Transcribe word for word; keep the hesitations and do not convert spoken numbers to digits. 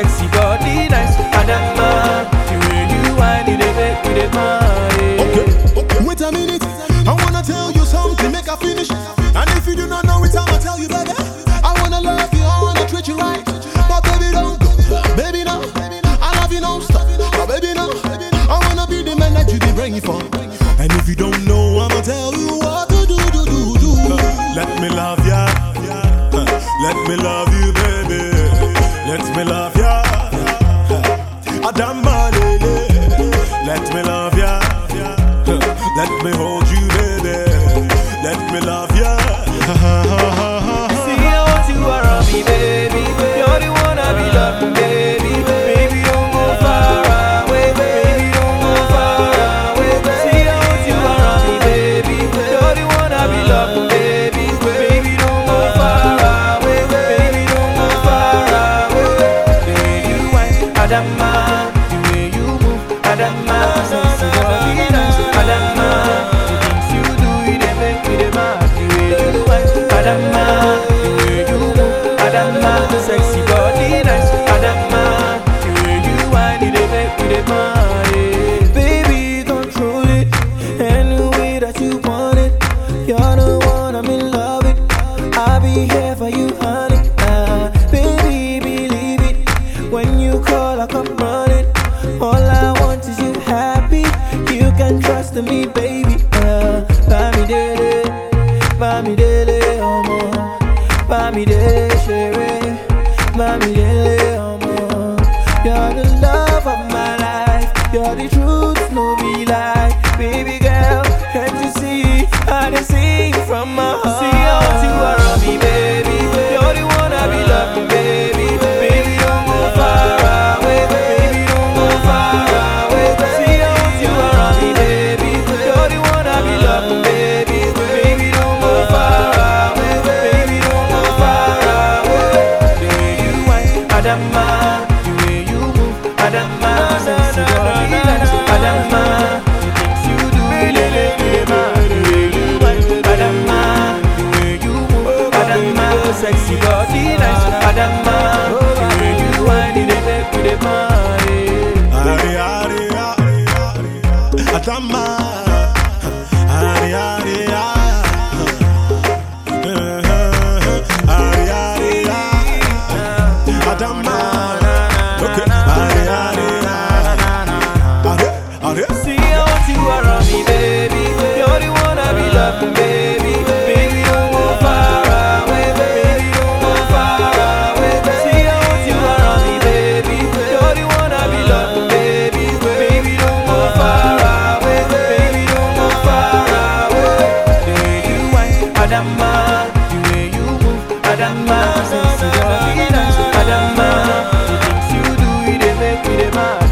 sexy body nice. Adama, the way you whine it, they make me the mind. Okay, okay. Wait a minute, I wanna tell you something, make I finish. And if you do not know it, I'ma tell you, baby. I wanna love you, I wanna treat you right. But baby, don't go, baby, no. I love you, no stop, but baby, no. I wanna be the man that you be bringing for. And if you don't know, I'ma tell you what to do, do, do, do. Let me love ya, let me love you, baby. Let me love ya, Adama, let me love ya. Let me hold you, baby. Let me love ya. See I want you around me, baby. You're the one I be loving, baby. Baby, don't go far away, baby. Don't go far away. See I want you around me, baby. You're the one I be loving, baby. Baby, don't go far away, baby. Don't go far away. The way you whine, Adama. The way you move, Adama. Sexy body nice, Adama. The things you do, they make me the mad. The way you whine, Adama. The way you move, Adama. Sexy body nice, Adama. The way you whine, they make me the mad. Baby, control it any way that you want it. You're the one I'm in love with. I'll be here for you, honey. Uh, baby, believe it. When you call, I come running. All I want is you happy. You can trust me, baby. Uh, Bami dele, Bami dele, omo. Bami dele, chérie. Bami dele, omo. You're the love of my life. You're the truth, no be lie. Baby girl, can't you see? I done sing from my heart. See I want you around me, baby. You're the one I be loving, baby. Baby, don't go far away, baby. Don't go far away. See I want you around me, baby. You're the one I be loving, baby. Baby, don't go far away, baby. Don't go far away. The way you whine, Adama. The way you move, Adama. Sexy body nice, Adama. The things you do, they make me the mad. The way you whine, Adama. The way you move, Adama. Sexy body nice, Adama. The way you whine, they make me the mad. Ari, ari, ari, ari, Adama. Ari, ari, ari, ari, ari, Adama. Okay. Ari, ari, ari, ari. See I want you around me, baby. You're the one I be loving, baby. Baby, don't go far away, baby. Don't go far away. See I want you around me, baby. You're the one I be loving, baby. Baby, don't go far away, baby. Don't go far away. The way you whine, Adama. The way you move, Adama. Sexy body nice, Adama. The things you do, they make me the mad.